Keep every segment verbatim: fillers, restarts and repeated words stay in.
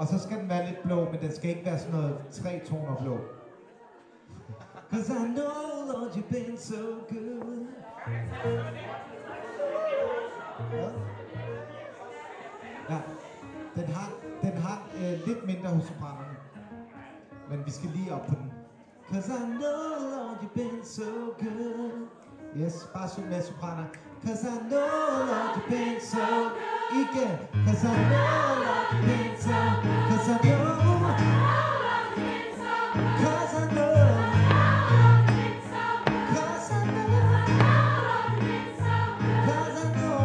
Og så skal den være lidt blå, men den skal ikke være sådan noget tre toner blå. Cause I know, Lord, you've been so good. Ja. Ja. Den har, den har øh, lidt mindre hos sopranerne. Men vi skal lige op på den. Cause I know, Lord, you've been so good. Yes, bare syng med sopraner. Cause I know, Lord, you've been so good. Igen. Cause I know, Lord, you've been so good. Cause I know. Cause I know. Cause I know. Cause I know.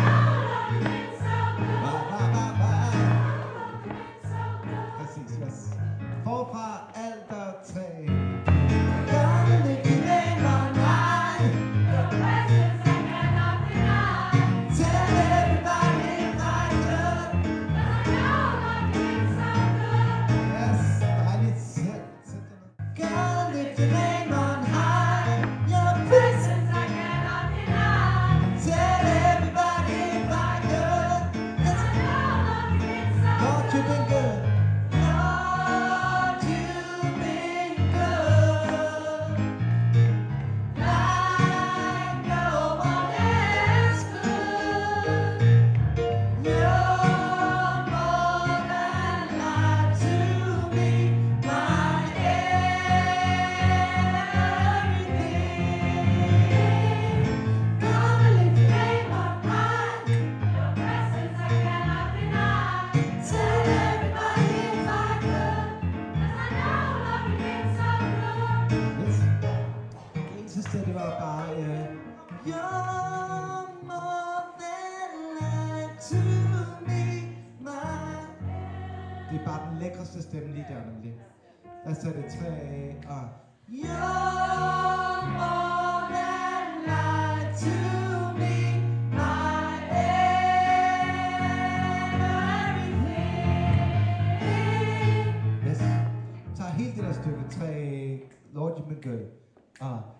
Bye, bye, bye, bye. Præcis, yes. Forfra alt og tre. Det var bare uh, you're more than life to me, my. Det er bare den lækreste stemme lige der nemlig. Lad os tage det tre og you're more than life to me, my everything. Yes. Tag helt det der stykke tre, Lord, you've been good. Ah.